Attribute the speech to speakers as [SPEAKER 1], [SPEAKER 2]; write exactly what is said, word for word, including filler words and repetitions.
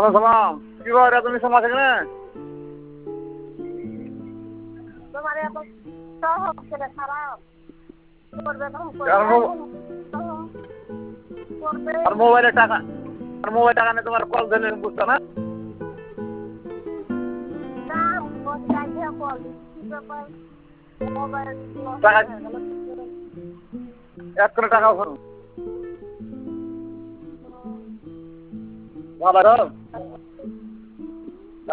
[SPEAKER 1] সালাম কি খবর তুমি সমাজ এখানে
[SPEAKER 2] তোমার এত সহজ করে খারাপ করবে না করবে
[SPEAKER 1] আর মোবাইলে টাকা আর মোবাইল টাকা নিয়ে তোমার কল দিলে বুঝছো না
[SPEAKER 2] না বসাই দিয়ে বল কি ব্যাপার মোবাইল
[SPEAKER 1] টাকা এক করে টাকা ভরো ভালো